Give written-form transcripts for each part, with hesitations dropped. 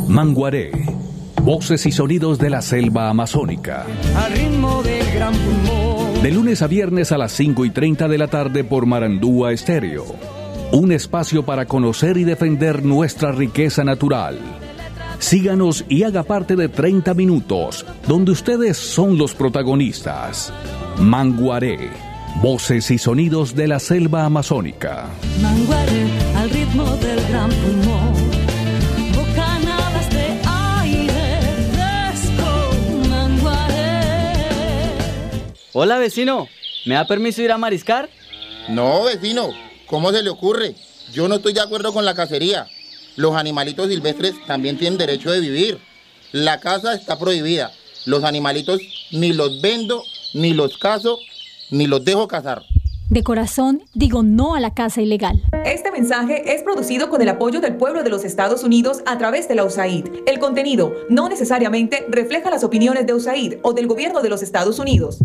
Manguaré, voces y sonidos de la selva amazónica. Al ritmo del gran pulmón. De lunes a viernes a las 5:30 de la tarde por Marandúa Estéreo. Un espacio para conocer y defender nuestra riqueza natural. Síganos y haga parte de 30 minutos, donde ustedes son los protagonistas. Manguaré, voces y sonidos de la selva amazónica. Manguaré, al ritmo del gran pulmón. Bocanadas de aire fresco. Manguaré. Hola, vecino. ¿Me da permiso ir a mariscar? No, vecino. ¿Cómo se le ocurre? Yo no estoy de acuerdo con la cacería. Los animalitos silvestres también tienen derecho de vivir. La caza está prohibida. Los animalitos ni los vendo, ni los cazo, ni los dejo cazar. De corazón, digo no a la caza ilegal. Este mensaje es producido con el apoyo del pueblo de los Estados Unidos a través de la USAID. El contenido no necesariamente refleja las opiniones de USAID o del gobierno de los Estados Unidos.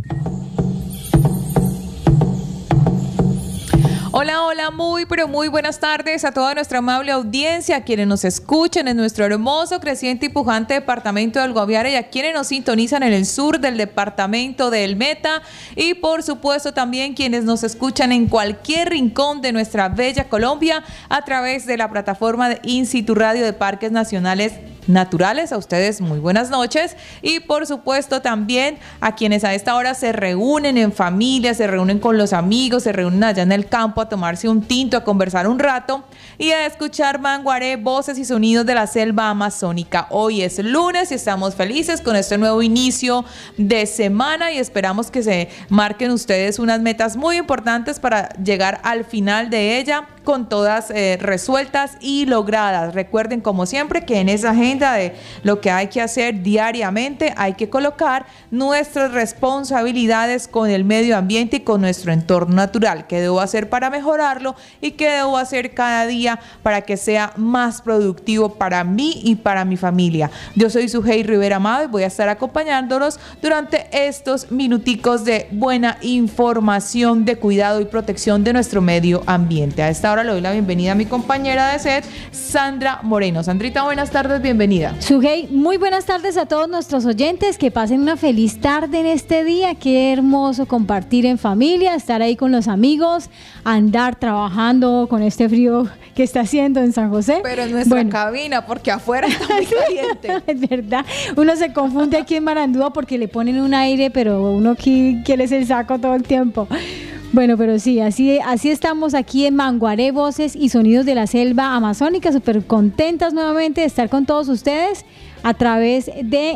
Hola, hola, muy buenas tardes a toda nuestra amable audiencia, a quienes nos escuchan en nuestro hermoso, creciente y pujante departamento del Guaviare y a quienes nos sintonizan en el sur del departamento del Meta y por supuesto también quienes nos escuchan en cualquier rincón de nuestra bella Colombia a través de la plataforma de INSITU Radio de Parques Nacionales Naturales. A ustedes muy buenas noches y por supuesto también a quienes a esta hora se reúnen en familia, se reúnen con los amigos, se reúnen allá en el campo a tomarse un tinto, a conversar un rato y a escuchar Manguaré, voces y sonidos de la selva amazónica. Hoy es lunes y estamos felices con este nuevo inicio de semana y esperamos que se marquen ustedes unas metas muy importantes para llegar al final de ella con todas resueltas y logradas. Recuerden como siempre que en esa agenda de lo que hay que hacer diariamente hay que colocar nuestras responsabilidades con el medio ambiente y con nuestro entorno natural, qué debo hacer para mejorarlo y qué debo hacer cada día para que sea más productivo para mí y para mi familia. Yo soy Sujei Rivera Amado y voy a estar acompañándolos durante estos minuticos de buena información de cuidado y protección de nuestro medio ambiente. A esta hora le doy la bienvenida a mi compañera de set, Sandra Moreno. Sandrita, buenas tardes, bienvenida. Sujei, muy buenas tardes a todos nuestros oyentes, que pasen una feliz tarde en este día. Qué hermoso compartir en familia, estar ahí con los amigos, andar trabajando con este frío que está haciendo en San José. Pero en nuestra cabina, porque afuera está muy caliente. Es verdad, uno se confunde aquí en Marandúa porque le ponen un aire, pero uno aquí quiere el saco todo el tiempo. Bueno, pero sí, así estamos aquí en Manguaré, voces y sonidos de la selva amazónica, súper contentas nuevamente de estar con todos ustedes a través de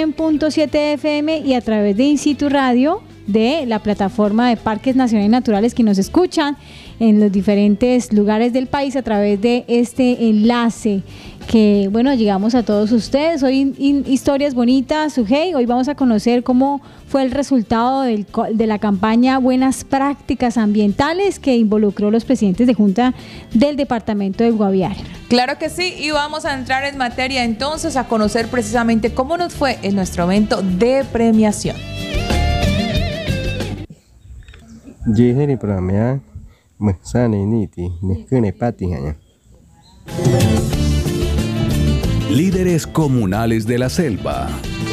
100.7 FM y a través de INSITU Radio, de la plataforma de Parques Nacionales Naturales, que nos escuchan en los diferentes lugares del país a través de este enlace que, bueno, llegamos a todos ustedes. Hoy historias bonitas, Sujei. Hoy vamos a conocer cómo fue el resultado de la campaña Buenas Prácticas Ambientales que involucró a los presidentes de Junta del departamento del Guaviare. Claro que sí, y vamos a entrar en materia entonces a conocer precisamente cómo nos fue en nuestro evento de premiación. Líderes comunales de la selva.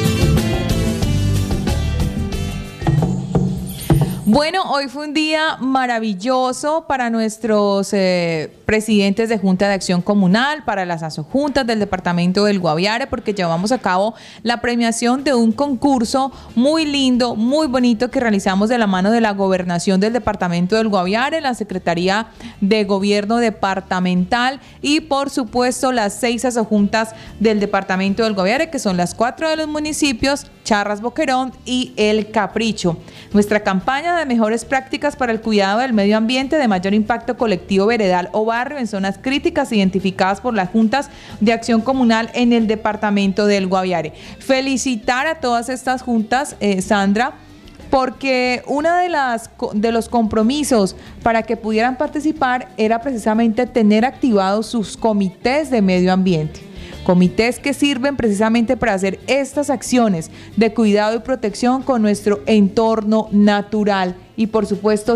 Bueno, hoy fue un día maravilloso para nuestros presidentes de Junta de Acción Comunal, para las asojuntas del departamento del Guaviare, porque llevamos a cabo la premiación de un concurso muy lindo, muy bonito que realizamos de la mano de la Gobernación del departamento del Guaviare, la Secretaría de Gobierno Departamental y por supuesto las 6 asojuntas del departamento del Guaviare, que son las 4 de los municipios, Charras, Boquerón y El Capricho. Nuestra campaña de mejores prácticas para el cuidado del medio ambiente de mayor impacto colectivo, veredal o barrio en zonas críticas identificadas por las juntas de acción comunal en el departamento del Guaviare. Felicitar a todas estas juntas, Sandra, porque uno de los compromisos para que pudieran participar era precisamente tener activados sus comités de medio ambiente. Comités que sirven precisamente para hacer estas acciones de cuidado y protección con nuestro entorno natural y por supuesto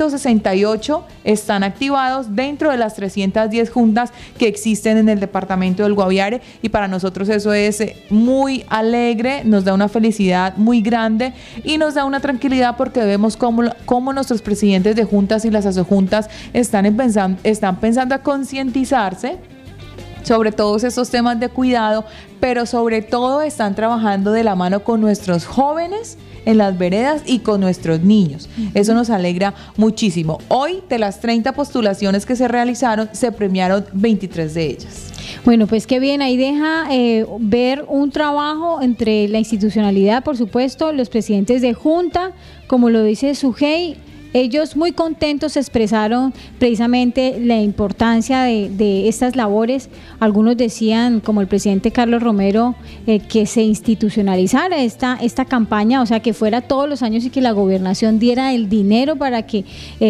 168 están activados dentro de las 310 juntas que existen en el departamento del Guaviare, y para nosotros eso es muy alegre, nos da una felicidad muy grande y nos da una tranquilidad porque vemos cómo nuestros presidentes de juntas y las asojuntas están pensando a concientizarse sobre todos estos temas de cuidado, pero sobre todo están trabajando de la mano con nuestros jóvenes en las veredas y con nuestros niños. Eso nos alegra muchísimo. Hoy, de las 30 postulaciones que se realizaron, se premiaron 23 de ellas. Bueno, pues qué bien, ahí deja ver un trabajo entre la institucionalidad, por supuesto, los presidentes de junta, como lo dice Sujei. Ellos muy contentos expresaron precisamente la importancia de estas labores. Algunos decían, como el presidente Carlos Romero, que se institucionalizara esta campaña, o sea, que fuera todos los años y que la gobernación diera el dinero para que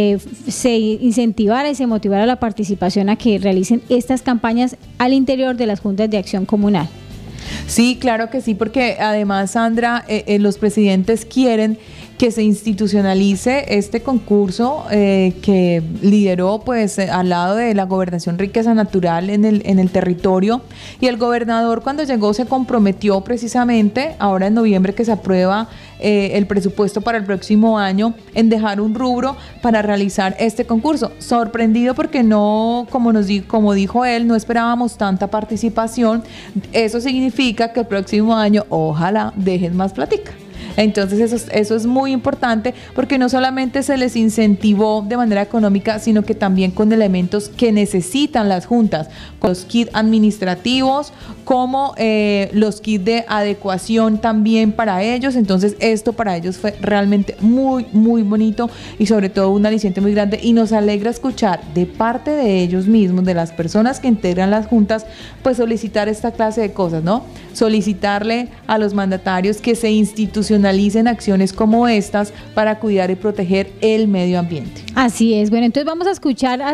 se incentivara y se motivara la participación a que realicen estas campañas al interior de las juntas de acción comunal. Sí, claro que sí, porque además, Sandra, los presidentes quieren que se institucionalice este concurso que lideró pues al lado de la Gobernación Riqueza Natural en el territorio, y el gobernador cuando llegó se comprometió precisamente ahora en noviembre que se aprueba el presupuesto para el próximo año en dejar un rubro para realizar este concurso. Sorprendido porque no, como dijo él, no esperábamos tanta participación. Eso significa que el próximo año ojalá dejen más platica. Entonces eso es muy importante porque no solamente se les incentivó de manera económica, sino que también con elementos que necesitan las juntas, con los kits administrativos, como los kits de adecuación también para ellos. Entonces esto para ellos fue realmente muy, muy bonito y sobre todo un aliciente muy grande, y nos alegra escuchar de parte de ellos mismos, de las personas que integran las juntas, pues solicitar esta clase de cosas, ¿no? Solicitarle a los mandatarios que se institucionalicen acciones como estas para cuidar y proteger el medio ambiente. Así es. Bueno, entonces vamos a escuchar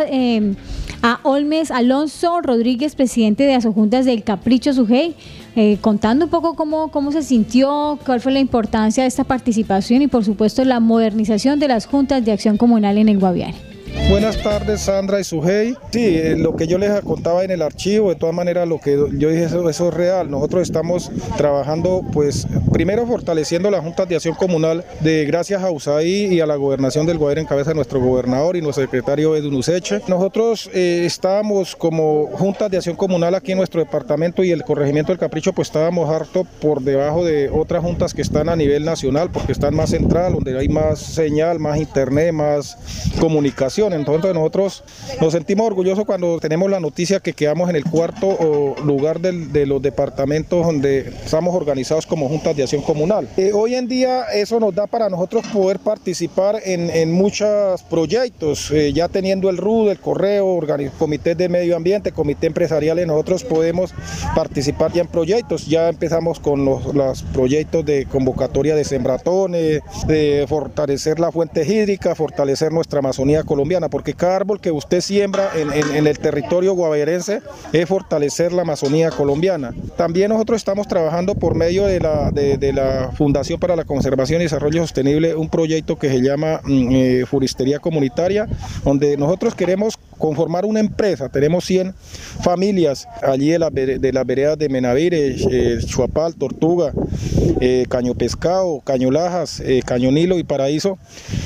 a Olmes Alonso Rodríguez, presidente de Asojuntas del Capricho Sujei, contando un poco cómo se sintió, cuál fue la importancia de esta participación y por supuesto la modernización de las juntas de acción comunal en el Guaviare. Buenas tardes, Sandra y Sujei. Sí, lo que yo les contaba en el archivo, de todas maneras lo que yo dije, eso es real. Nosotros estamos trabajando, pues, primero fortaleciendo las juntas de acción comunal gracias a USAID y a la gobernación del Guaviare en cabeza de nuestro gobernador y nuestro secretario Edwin Useche. Nosotros estábamos como juntas de acción comunal aquí en nuestro departamento y el corregimiento del Capricho, pues estábamos harto por debajo de otras juntas que están a nivel nacional, porque están más central, donde hay más señal, más internet, más comunicación. Entonces nosotros nos sentimos orgullosos cuando tenemos la noticia que quedamos en el cuarto lugar de los departamentos donde estamos organizados como juntas de acción comunal. Hoy en día eso nos da para nosotros poder participar en muchos proyectos, ya teniendo el RUD, el correo, comité de medio ambiente, comité empresariales, nosotros podemos participar ya en proyectos. Ya empezamos con los proyectos de convocatoria de sembratones, de fortalecer la fuente hídrica, fortalecer nuestra Amazonía colombiana, porque cada árbol que usted siembra en el territorio guaviarense es fortalecer la Amazonía colombiana. También nosotros estamos trabajando por medio de la Fundación para la Conservación y Desarrollo Sostenible, un proyecto que se llama Floristería Comunitaria, donde nosotros queremos conformar una empresa. Tenemos 100 familias allí de las veredas de Menavire, Chuapal, Tortuga, Caño Pescado, Caño Lajas, Caño Nilo y Paraíso.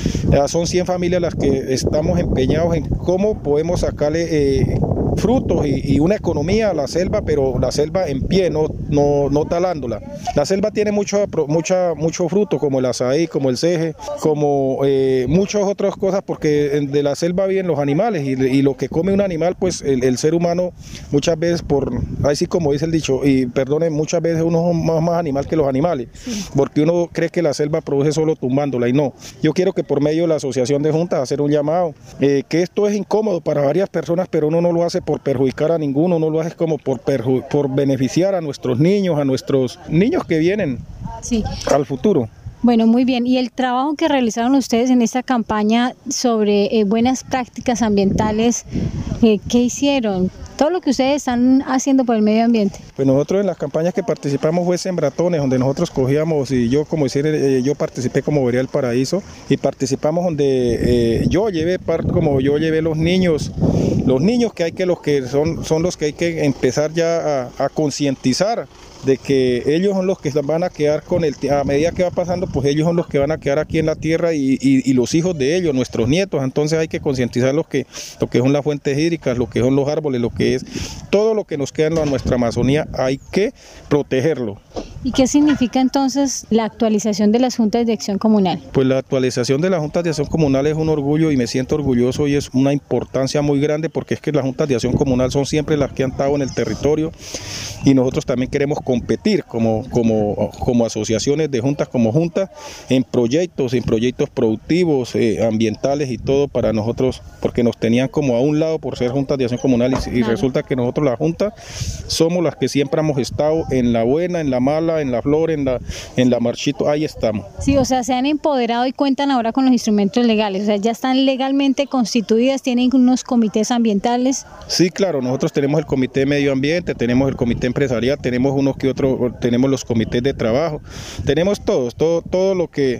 Son 100 familias las que estamos empeñados en cómo podemos sacarle frutos y una economía a la selva, pero la selva en pie, no talándola. La selva tiene mucho fruto, como el azaí, como el ceje, como muchas otras cosas, porque de la selva viven los animales y lo que come un animal, pues el ser humano muchas veces, así como dice el dicho, y perdonen, muchas veces uno es más animal que los animales, sí, porque uno cree que la selva produce solo tumbándola y no. Yo quiero que por medio de la Asociación de Juntas hacer un llamado, que esto es incómodo para varias personas, pero uno no lo hace por perjudicar a ninguno, no lo hace como por beneficiar a nuestros niños, a nuestros niños que vienen, sí, al futuro. Bueno, muy bien. Y el trabajo que realizaron ustedes en esta campaña sobre buenas prácticas ambientales, ¿qué hicieron? todo lo que ustedes están haciendo por el medio ambiente. Pues nosotros en las campañas que participamos fue Sembratones, donde nosotros cogíamos, y yo como decir, yo participé como Vería el Paraíso, y participamos donde yo llevé los niños que hay que son los que hay que empezar ya a concientizar de que ellos son los que van a quedar a medida que va pasando, pues ellos son los que van a quedar aquí en la tierra y los hijos de ellos, nuestros nietos. Entonces hay que concientizar lo que son las fuentes hídricas, lo que son los árboles, lo que es todo lo que nos queda en nuestra Amazonía, hay que protegerlo. ¿Y qué significa entonces la actualización de las juntas de acción comunal? Pues la actualización de las juntas de acción comunal es un orgullo y me siento orgulloso y es una importancia muy grande porque es que las juntas de acción comunal son siempre las que han estado en el territorio y nosotros también queremos competir como asociaciones de juntas, como juntas, en proyectos productivos, ambientales y todo para nosotros, porque nos tenían como a un lado por ser juntas de acción comunal y resulta que nosotros la junta somos las que siempre hemos estado en la buena, en la mala, en la flor, en la marchito, ahí estamos. Sí, o sea, se han empoderado y cuentan ahora con los instrumentos legales, o sea, ya están legalmente constituidas, tienen unos comités ambientales. Sí, claro, nosotros tenemos el comité de medio ambiente, tenemos el comité empresarial, tenemos unos que otros, tenemos los comités de trabajo, tenemos todo lo que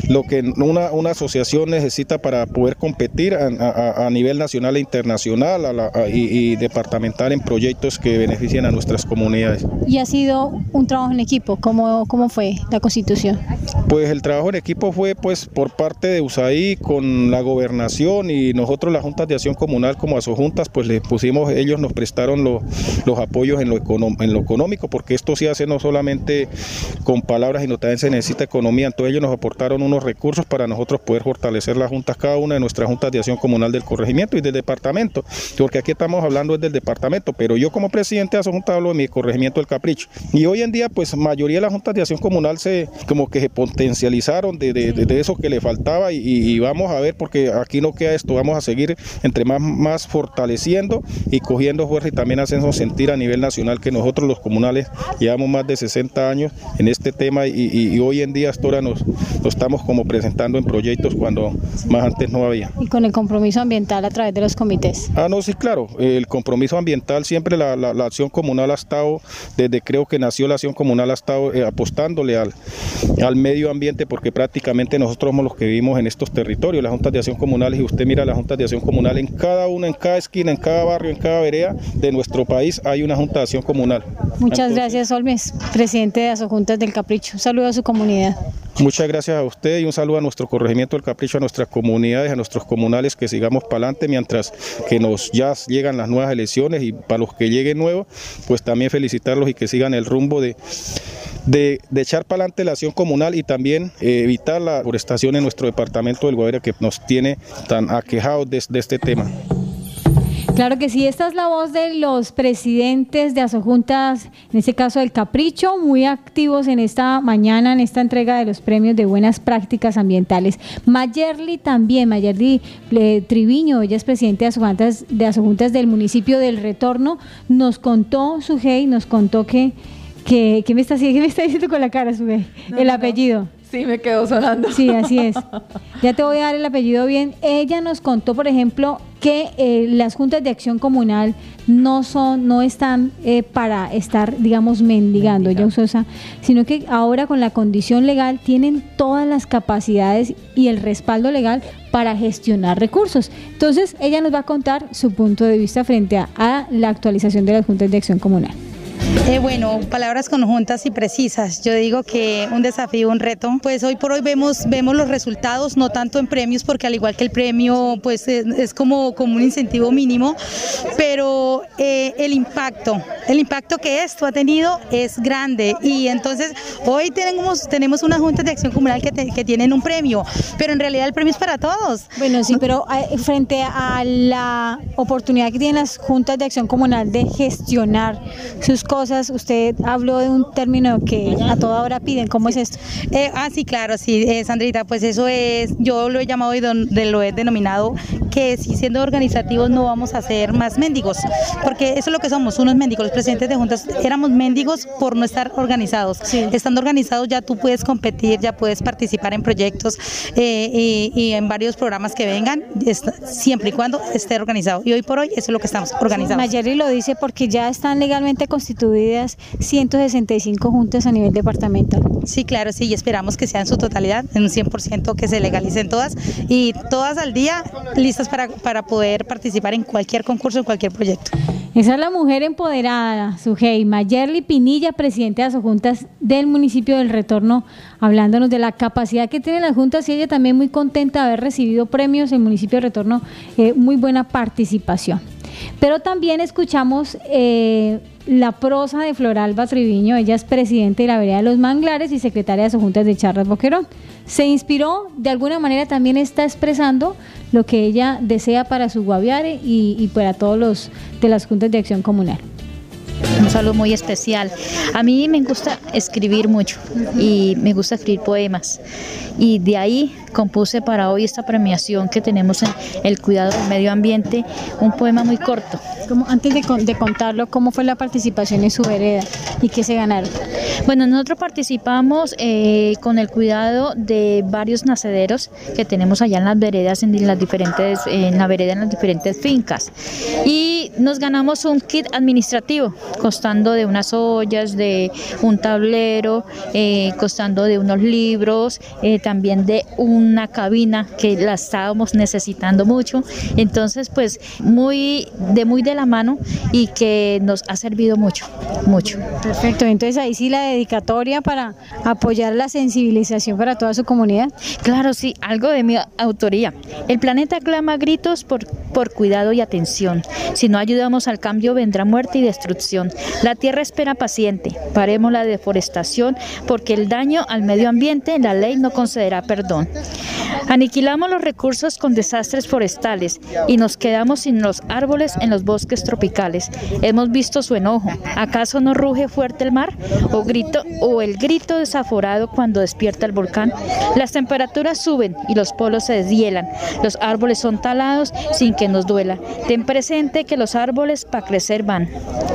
una asociación necesita para poder competir a nivel nacional e internacional y departamental en proyectos que beneficien a nuestras comunidades. Y ha sido un trabajo en equipo, ¿cómo fue la constitución? Pues el trabajo en equipo fue pues por parte de USAID con la gobernación y nosotros las juntas de acción comunal como asojuntas pues les pusimos, ellos nos prestaron los apoyos en lo económico porque esto se hace no solamente con palabras sino también se necesita economía, entonces ellos nos aportaron unos recursos para nosotros poder fortalecer las juntas, cada una de nuestras juntas de acción comunal del corregimiento y del departamento, porque aquí estamos hablando del departamento, pero yo como presidente de asojunta hablo de mi corregimiento del Capricho y hoy en día pues mayoría de las juntas de acción comunal se potencializaron de eso que le faltaba y vamos a ver porque aquí no queda esto, vamos a seguir entre más fortaleciendo y cogiendo fuerza y también haciendo sentir a nivel nacional que nosotros los comunales llevamos más de 60 años en este tema y hoy en día hasta ahora nos estamos como presentando en proyectos cuando más antes no había. Y con el compromiso ambiental a través de los comités. No, sí, claro, el compromiso ambiental siempre la acción comunal ha estado, desde creo que nació la acción comunal ha estado apostándole al medio ambiente porque prácticamente nosotros somos los que vivimos en estos territorios, las juntas de acción comunales y usted mira las juntas de acción comunal en cada una, en cada esquina, en cada barrio, en cada vereda de nuestro país hay una junta de acción comunal. Muchas gracias Olmes, presidente de Asojuntas del Capricho, un saludo a su comunidad. Muchas gracias a usted y un saludo a nuestro corregimiento del Capricho, a nuestras comunidades, a nuestros comunales que sigamos para adelante mientras que ya llegan las nuevas elecciones y para los que lleguen nuevos, pues también felicitarlos y que sigan el rumbo de echar para adelante la acción comunal y también evitar la deforestación en nuestro departamento del Guaviare que nos tiene tan aquejados de este tema. Claro que sí, esta es la voz de los presidentes de asojuntas, en este caso del Capricho, muy activos en esta mañana, en esta entrega de los premios de buenas prácticas ambientales. Mayerly también, Mayerly Triviño, ella es presidente de asojuntas del municipio del Retorno, nos contó, Sujei, nos contó que ¿qué me está diciendo con la cara, Sujei? El apellido. Sí, me quedó sonando. Sí, así es. Ya te voy a dar el apellido bien. Ella nos contó, por ejemplo, que las juntas de acción comunal no están para estar, digamos, mendigando, ella usó esa, sino que ahora con la condición legal tienen todas las capacidades y el respaldo legal para gestionar recursos. Entonces, ella nos va a contar su punto de vista frente a la actualización de las juntas de acción comunal. Bueno, palabras conjuntas y precisas. Yo digo que un desafío, un reto. Pues hoy por hoy vemos los resultados, no tanto en premios, porque al igual que el premio, pues es como un incentivo mínimo, pero el impacto que esto ha tenido es grande y entonces hoy tenemos una junta de acción comunal que tienen un premio, pero en realidad el premio es para todos. Bueno, sí, pero frente a la oportunidad que tienen las juntas de acción comunal de gestionar sus cosas, cosas, usted habló de un término que a toda hora piden, ¿cómo es esto? Sí, claro, sí, Sandrita, pues eso es, yo lo he llamado y lo he denominado que si siendo organizativos no vamos a ser más mendigos, porque eso es lo que somos, unos mendigos. Los presidentes de juntas éramos mendigos por no estar organizados. Sí. Estando organizados ya tú puedes competir, ya puedes participar en proyectos y en varios programas que vengan, siempre y cuando esté organizado. Y hoy por hoy eso es lo que estamos organizados. Mayerly lo dice porque ya están legalmente constituidas 165 juntas a nivel departamental. Sí, claro, sí, y esperamos que sea en su totalidad, en un 100% que se legalicen todas y todas al día listas para poder participar en cualquier concurso, en cualquier proyecto. Esa es la mujer empoderada, Sujei, Mayerly Pinilla, presidenta de las juntas del municipio del Retorno, hablándonos de la capacidad que tienen las juntas y ella también muy contenta de haber recibido premios en el municipio de Retorno, muy buena participación. Pero también escuchamos la prosa de Floralba Triviño, ella es presidenta de la Vereda de los Manglares y secretaria de sus juntas de Charras Boquerón. Se inspiró, de alguna manera también está expresando lo que ella desea para su Guaviare y para todos los de las juntas de acción comunal. Un saludo muy especial. A mí me gusta escribir mucho y me gusta escribir poemas y de ahí compuse para hoy esta premiación que tenemos en el cuidado del medio ambiente, un poema muy corto. Antes de contarlo, ¿cómo fue la participación en su vereda y qué se ganaron? Bueno, nosotros participamos con el cuidado de varios nacederos que tenemos allá en las veredas, en la vereda, en las diferentes fincas, y nos ganamos un kit administrativo costando de unas ollas, de un tablero, costando de unos libros, también de una cabina que la estábamos necesitando mucho. Entonces, pues muy de la mano y que nos ha servido mucho. Perfecto, entonces ahí sí la dedicatoria para apoyar la sensibilización para toda su comunidad. Claro, sí, algo de mi autoría. El planeta clama a gritos por cuidado y atención. Si no ayudamos al cambio, vendrá muerte y destrucción. La tierra espera paciente. Paremos la deforestación, porque el daño al medio ambiente la ley no concederá perdón. Aniquilamos los recursos con desastres forestales y nos quedamos sin los árboles en los bosques tropicales. Hemos visto su enojo. ¿Acaso no ruge fuerte el mar? ¿O el grito desaforado cuando despierta el volcán? Las temperaturas suben y los polos se deshielan. Los árboles son talados sin que nos duela. Ten presente que los árboles para crecer van.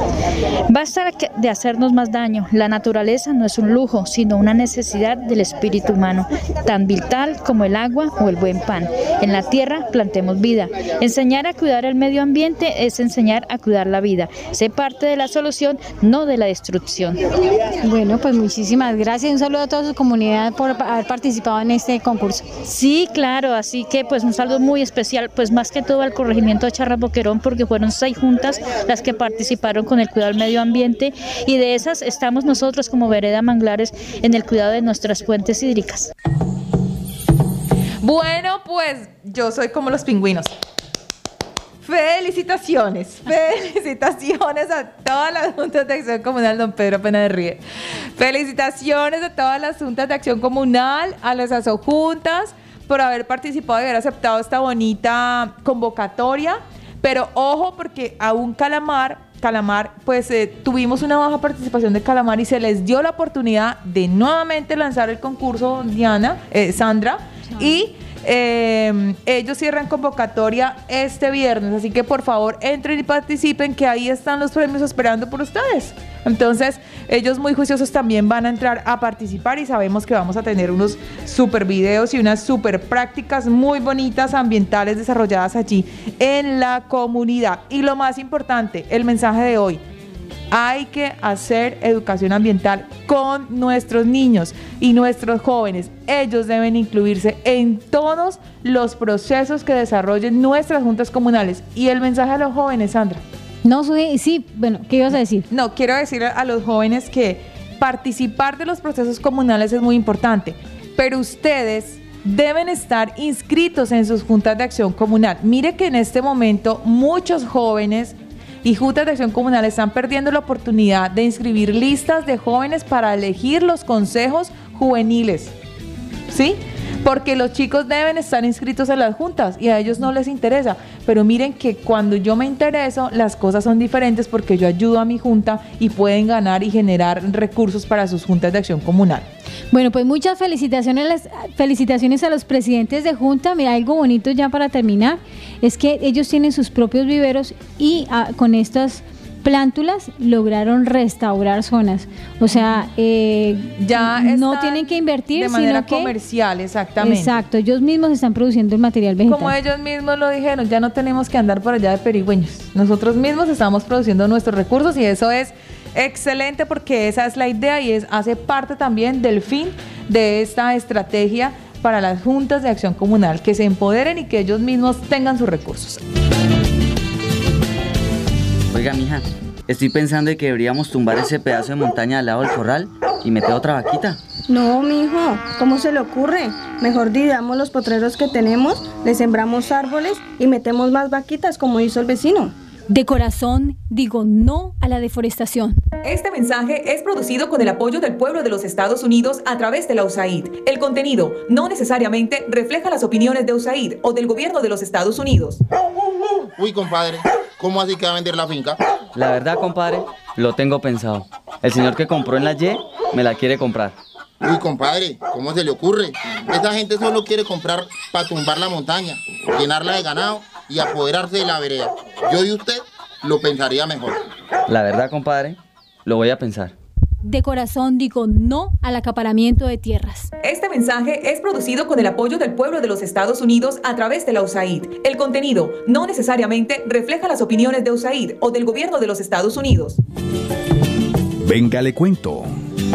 Basta de hacernos más daño. La naturaleza no es un lujo, sino una necesidad del espíritu humano, tan vital como el agua o el buen pan. En la tierra plantemos vida. Enseñar a cuidar el medio ambiente es enseñar a cuidar la vida. Sé parte de la solución, no de la destrucción. Bueno, pues muchísimas gracias. Un saludo a toda su comunidad por haber participado en este concurso. Sí, claro, así que pues un saludo muy especial, pues más que todo al corregimiento de Charras Boquerón, porque fueron 6 juntas las que participaron con el cuidado del medio ambiente y de esas estamos nosotros como Vereda Manglares en el cuidado de nuestras fuentes hídricas. Bueno, pues yo soy como los pingüinos. Felicitaciones a todas las juntas de acción comunal. Don Pedro apenas ríe. Felicitaciones a todas las juntas de acción comunal, a las asojuntas por haber participado y haber aceptado esta bonita convocatoria. Pero ojo, porque aún Calamar, pues tuvimos una baja participación de Calamar y se les dio la oportunidad de nuevamente lanzar el concurso, Sandra, y ellos cierran convocatoria este viernes, así que por favor entren y participen, que ahí están los premios esperando por ustedes. Entonces ellos muy juiciosos también van a entrar a participar y sabemos que vamos a tener unos super videos y unas super prácticas muy bonitas ambientales desarrolladas allí en la comunidad. Y lo más importante, el mensaje de hoy: hay que hacer educación ambiental con nuestros niños y nuestros jóvenes. Ellos deben incluirse en todos los procesos que desarrollen nuestras juntas comunales. Y el mensaje a los jóvenes, Sandra. No, sí, bueno, ¿qué ibas a decir? No, quiero decirle a los jóvenes que participar de los procesos comunales es muy importante, pero ustedes deben estar inscritos en sus juntas de acción comunal. Mire que en este momento muchos jóvenes y juntas de acción comunal están perdiendo la oportunidad de inscribir listas de jóvenes para elegir los consejos juveniles, ¿sí? Porque los chicos deben estar inscritos en las juntas y a ellos no les interesa. pero miren que cuando yo me intereso, las cosas son diferentes porque yo ayudo a mi junta y pueden ganar y generar recursos para sus juntas de acción comunal. Bueno, pues muchas felicitaciones a los presidentes de junta. Mira, algo bonito ya para terminar, es que ellos tienen sus propios viveros y con estas plántulas lograron restaurar zonas. O sea, no tienen que invertir, de manera sino que comercial, exactamente. Exacto, ellos mismos están produciendo el material vegetal. Como ellos mismos lo dijeron, ya no tenemos que andar por allá de perigüeños. Nosotros mismos estamos produciendo nuestros recursos y eso es excelente porque esa es la idea y hace parte también del fin de esta estrategia para las juntas de acción comunal, que se empoderen y que ellos mismos tengan sus recursos. Oiga, mija, estoy pensando en que deberíamos tumbar ese pedazo de montaña al lado del corral y meter otra vaquita. No, mijo, ¿cómo se le ocurre? Mejor dividamos los potreros que tenemos, le sembramos árboles y metemos más vaquitas como hizo el vecino. De corazón, digo no a la deforestación. Este mensaje es producido con el apoyo del pueblo de los Estados Unidos a través de la USAID. El contenido no necesariamente refleja las opiniones de USAID o del gobierno de los Estados Unidos. Uy, compadre, ¿cómo así que va a vender la finca? La verdad, compadre, lo tengo pensado. El señor que compró en la Y me la quiere comprar. Uy, compadre, ¿cómo se le ocurre? Esa gente solo quiere comprar para tumbar la montaña, llenarla de ganado y apoderarse de la vereda. Yo y usted lo pensaría mejor. La verdad, compadre, lo voy a pensar. De corazón digo no al acaparamiento de tierras. Este mensaje es producido con el apoyo del pueblo de los Estados Unidos a través de la USAID. El contenido no necesariamente refleja las opiniones de USAID o del gobierno de los Estados Unidos. Venga, le cuento.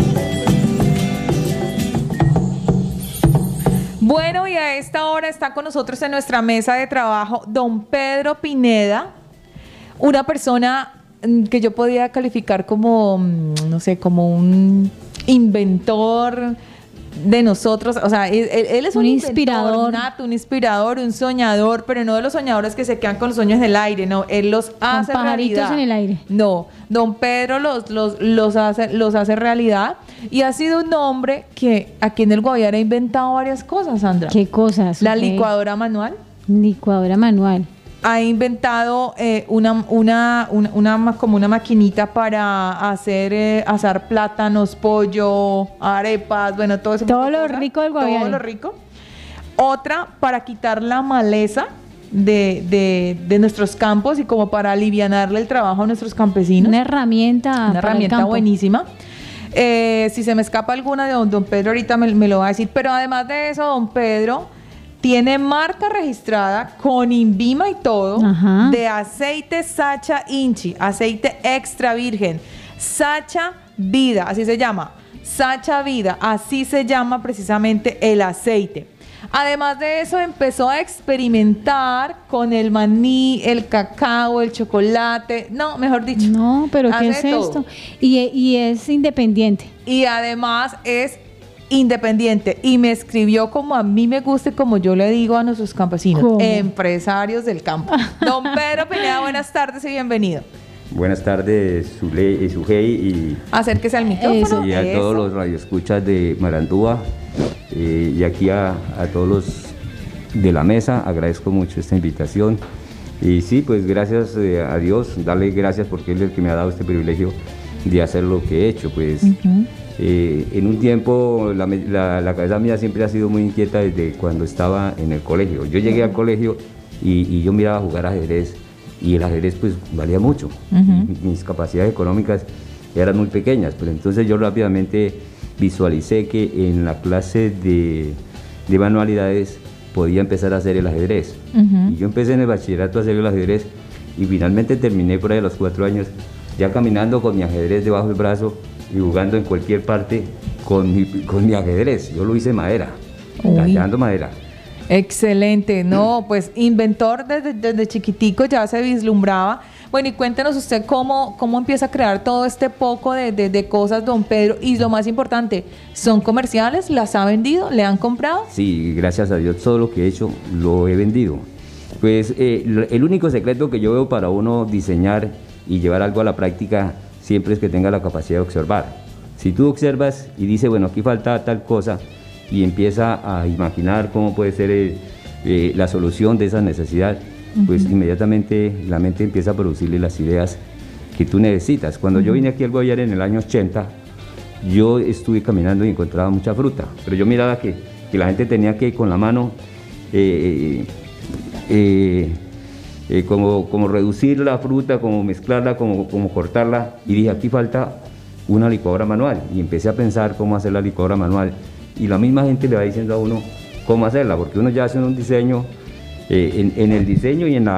Bueno, y a esta hora está con nosotros en nuestra mesa de trabajo don Pedro Pineda, una persona que yo podía calificar como, no sé, como un inventor de nosotros. O sea, él es un inspirador nato, un inspirador, un soñador, pero no de los soñadores que se quedan con los sueños en el aire, no, él los hace con pajaritos realidad. en el aire. No, don Pedro los hace realidad y ha sido un hombre que aquí en el Guaviare ha inventado varias cosas, Sandra. ¿Qué cosas? La Ok. licuadora manual. Licuadora manual. Ha inventado como una maquinita para asar plátanos, pollo, arepas, bueno, todo eso. Todo lo rico del Guaviare. Todo lo rico. Otra para quitar la maleza de nuestros campos y como para alivianarle el trabajo a nuestros campesinos. Una herramienta para el campo. Buenísima. Si se me escapa alguna de don Pedro ahorita me lo va a decir, pero además de eso, don Pedro tiene marca registrada con INVIMA y todo. Ajá. De aceite Sacha Inchi, aceite extra virgen, Sacha Vida, así se llama, Sacha Vida, así se llama precisamente el aceite. Además de eso, empezó a experimentar con el maní, el cacao, el chocolate. No, mejor dicho. No, pero ¿qué es todo esto? Y es independiente. Y además es independiente. Y me escribió como a mí me gusta y como yo le digo a nuestros campesinos, ¿cómo? Empresarios del campo. Don Pedro Pineda, buenas tardes y bienvenido. Buenas tardes, Sujei, y acérquese al micrófono. Y a todos los radioescuchas de Marandúa. Y aquí a todos los de la mesa, agradezco mucho esta invitación. Y sí, pues gracias a Dios, darle gracias porque Él es el que me ha dado este privilegio de hacer lo que he hecho. Pues en un tiempo la cabeza mía siempre ha sido muy inquieta desde cuando estaba en el colegio. Yo llegué al colegio y yo miraba jugar ajedrez y el ajedrez pues valía mucho. Mis capacidades económicas eran muy pequeñas, pero entonces yo rápidamente visualicé que en la clase de manualidades podía empezar a hacer el ajedrez. Y yo empecé en el bachillerato a hacer el ajedrez y finalmente terminé por ahí a los 4 años ya caminando con mi ajedrez debajo del brazo y jugando en cualquier parte con mi ajedrez. Yo lo hice madera, tallando madera. Excelente, no, pues inventor desde chiquitico ya se vislumbraba. Bueno, y cuéntenos usted cómo empieza a crear todo este poco de cosas, don Pedro, y lo más importante, ¿son comerciales? ¿Las ha vendido? ¿Le han comprado? Sí, gracias a Dios, todo lo que he hecho lo he vendido. Pues el único secreto que yo veo para uno diseñar y llevar algo a la práctica siempre es que tenga la capacidad de observar. Si tú observas y dices, bueno, aquí falta tal cosa, y empieza a imaginar cómo puede ser la solución de esa necesidad, pues inmediatamente la mente empieza a producirle las ideas que tú necesitas. Cuando yo vine aquí al Guaviare en el año 80, yo estuve caminando y encontraba mucha fruta, pero yo miraba que la gente tenía que con la mano como reducir la fruta, como mezclarla, como cortarla, y dije, aquí falta una licuadora manual, y empecé a pensar cómo hacer la licuadora manual, y la misma gente le va diciendo a uno cómo hacerla, porque uno ya hace un diseño, en el diseño y en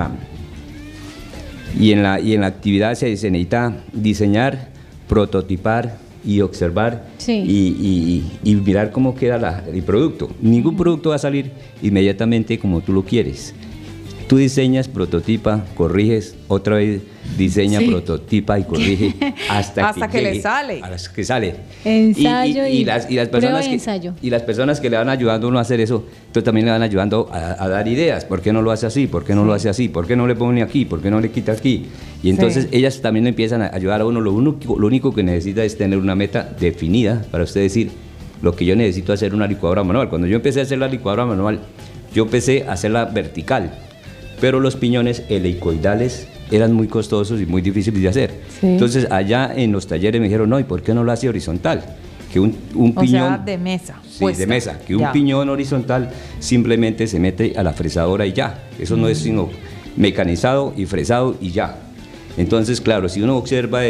la actividad se necesita diseñar, prototipar y observar, y mirar cómo queda el producto. Ningún producto va a salir inmediatamente como tú lo quieres. Tú diseñas, prototipa, corriges, otra vez diseña, prototipa y corrige hasta que le sale. Hasta que sale. Ensayo y las personas ensayo. Y las personas que le van ayudando a uno a hacer eso, entonces también le van ayudando a dar ideas. ¿Por qué no lo hace así? ¿Por qué no lo hace así? ¿Por qué no le pone aquí? ¿Por qué no le quita aquí? Y entonces ellas también le empiezan a ayudar a uno. Lo único que necesita es tener una meta definida para usted decir, lo que yo necesito hacer una licuadora manual. Cuando yo empecé a hacer la licuadora manual, yo empecé a hacerla vertical, pero los piñones helicoidales eran muy costosos y muy difíciles de hacer. Entonces allá en los talleres me dijeron, no, ¿y por qué no lo hace horizontal? Que un piñón... O sea, de mesa. Sí, de mesa. Que un piñón horizontal simplemente se mete a la fresadora y ya. Eso no es sino mecanizado y fresado y ya. Entonces, claro, si uno observa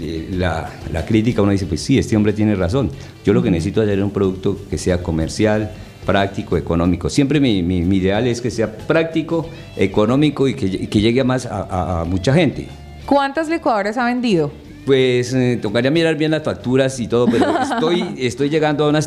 la crítica, uno dice, pues sí, este hombre tiene razón. Yo lo que necesito hacer es un producto que sea comercial, práctico, económico. Siempre mi ideal es que sea práctico, económico y que llegue a mucha gente. ¿Cuántas licuadoras ha vendido? Pues tocaría mirar bien las facturas y todo, pero estoy llegando a unas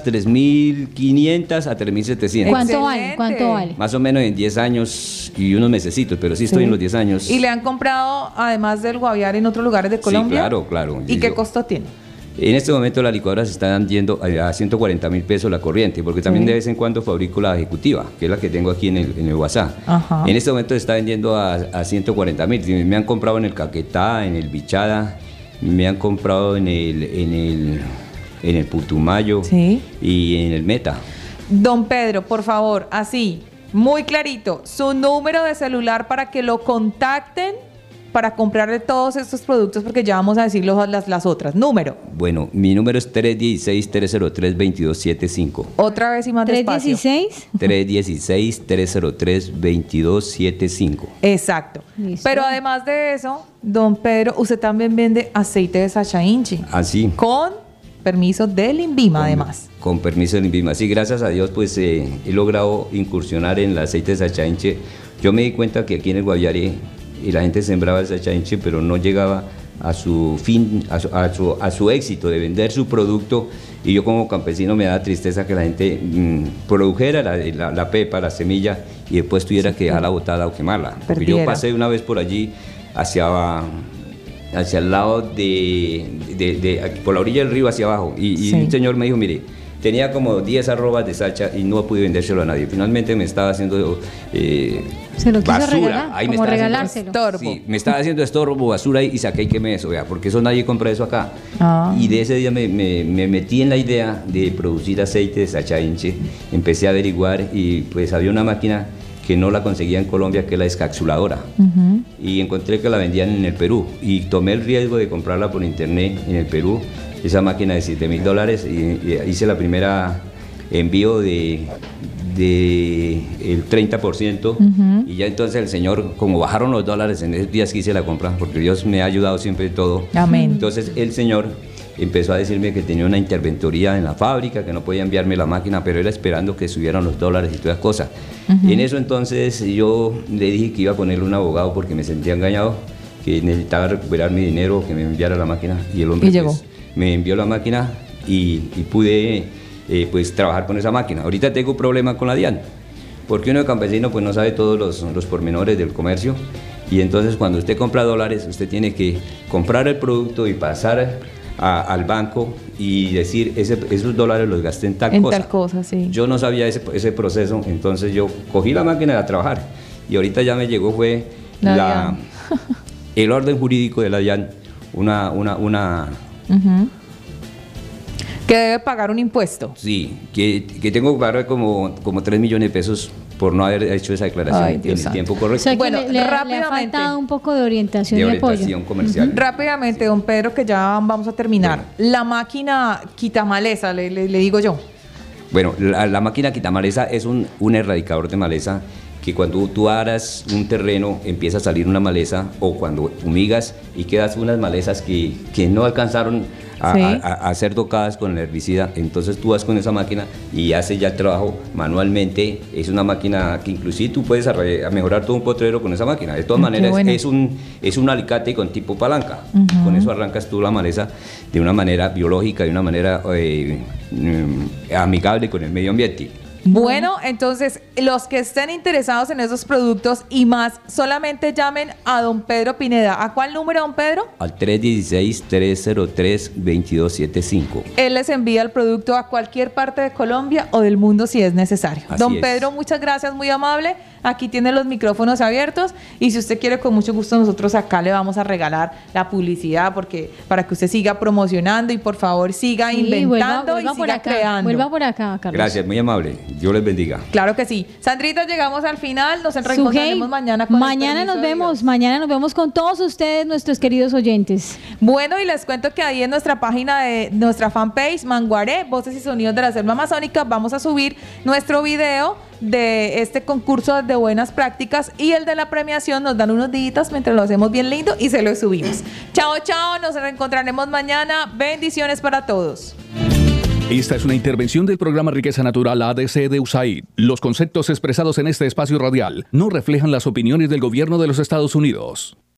3.500 a 3.700. ¿Cuánto vale? Más o menos en 10 años y unos mesecitos, pero sí estoy en los 10 años. ¿Y le han comprado, además del Guaviare, en otros lugares de Colombia? Sí, claro. ¿Y qué costo tiene? En este momento las licuadoras están yendo a 140.000 pesos la corriente, porque también de vez en cuando fabrico la ejecutiva, que es la que tengo aquí en el WhatsApp. Ajá. En este momento se está vendiendo a 140.000. Me han comprado en el Caquetá, en el Bichada, me han comprado en el Putumayo y en el Meta. Don Pedro, por favor, así, muy clarito, su número de celular para que lo contacten para comprarle todos estos productos, porque ya vamos a decir las otras. Número. Bueno, mi número es 316-303-2275. Otra vez y más despacio. ¿316? 316-303-2275. Exacto. ¿Listo? Pero además de eso, don Pedro, usted también vende aceite de Sacha Inchi. Así. Con permiso del INVIMA, además. Con permiso del INVIMA. Sí, gracias a Dios, pues he logrado incursionar en el aceite de Sacha Inchi. Yo me di cuenta que aquí en el Guaviare y la gente sembraba el Sacha Inchi, pero no llegaba a su fin, a su éxito de vender su producto, y yo como campesino me da tristeza que la gente produjera la pepa, la semilla, y después tuviera que dejarla botada o quemarla. Porque yo pasé una vez por allí hacia el lado por la orilla del río hacia abajo, y un señor me dijo, mire, tenía como 10 arrobas de Sacha y no pude vendérselo a nadie. Finalmente me estaba haciendo se lo quiso basura. Regalar, ahí como regalárselo. Sí, me estaba haciendo estorbo, basura, y saqué y quemé eso, porque eso nadie compra eso acá. Y de ese día me metí en la idea de producir aceite de Sacha Inchi. Empecé a averiguar y pues había una máquina que no la conseguía en Colombia, que es la descapsuladora. Y encontré que la vendían en el Perú. Y tomé el riesgo de comprarla por internet en el Perú. Esa máquina de $7,000, y hice la primera envío de el 30%, y ya entonces el señor, como bajaron los dólares en esos días que hice la compra, porque Dios me ha ayudado siempre en todo. Amén. Entonces el señor empezó a decirme que tenía una interventoría en la fábrica, que no podía enviarme la máquina, pero era esperando que subieran los dólares y todas las cosas. Y en eso entonces yo le dije que iba a ponerle un abogado porque me sentía engañado, que necesitaba recuperar mi dinero, que me enviara la máquina, y el hombre pues, me envió la máquina y pude pues trabajar con esa máquina. Ahorita tengo problemas con la DIAN, porque uno de campesino pues no sabe todos los pormenores del comercio, y entonces cuando usted compra dólares, usted tiene que comprar el producto y pasar al banco y decir, esos dólares los gasté en tal cosa. Sí. Yo no sabía ese proceso, entonces yo cogí la máquina a trabajar, y ahorita ya me llegó fue el orden jurídico de la DIAN, que debe pagar un impuesto. Sí, que tengo que pagar como 3 millones de pesos por no haber hecho esa declaración Ay, en Dios el santo. tiempo O correcto. sea que Bueno, le ha rápidamente. faltado un poco de orientación De y apoyo. orientación comercial. Rápidamente, don Pedro, que ya vamos a terminar. La máquina quitamaleza, le digo yo. Bueno, la máquina quitamaleza es un erradicador de maleza que cuando tú aras un terreno empieza a salir una maleza, o cuando fumigas y quedas unas malezas que no alcanzaron Sí. a ser tocadas con el herbicida, entonces tú vas con esa máquina y haces ya el trabajo manualmente. Es una máquina que inclusive tú puedes mejorar todo un potrero con esa máquina. De todas maneras bueno. es un alicate con tipo palanca. Con eso arrancas tú la maleza de una manera biológica, de una manera amigable con el medio ambiente. Bueno, entonces, los que estén interesados en esos productos y más, solamente llamen a don Pedro Pineda. ¿A cuál número, don Pedro? Al 316-303-2275. Él les envía el producto a cualquier parte de Colombia o del mundo si es necesario. Así Don es. Pedro, muchas gracias, muy amable. Aquí tiene los micrófonos abiertos y si usted quiere, con mucho gusto nosotros acá le vamos a regalar la publicidad para que usted siga promocionando y por favor siga Sí, inventando vuelva y por siga acá, creando. vuelva por acá, Carlos. Gracias, muy amable. Dios les bendiga. Claro que sí. Sandrita, llegamos al final. Nos Sujei, reencontraremos mañana con el mañana permiso nos de vemos, Dios. mañana nos vemos con todos ustedes, nuestros queridos oyentes. Bueno, y les cuento que ahí en nuestra página de nuestra fanpage, Manguaré, Voces y Sonidos de la Selva Amazónica, vamos a subir nuestro video de este concurso de buenas prácticas y el de la premiación. Nos dan unos días mientras lo hacemos bien lindo y se lo subimos. Chao, chao, nos reencontraremos mañana. Bendiciones para todos. Esta es una intervención del programa Riqueza Natural ADC de USAID. Los conceptos expresados en este espacio radial no reflejan las opiniones del gobierno de los Estados Unidos.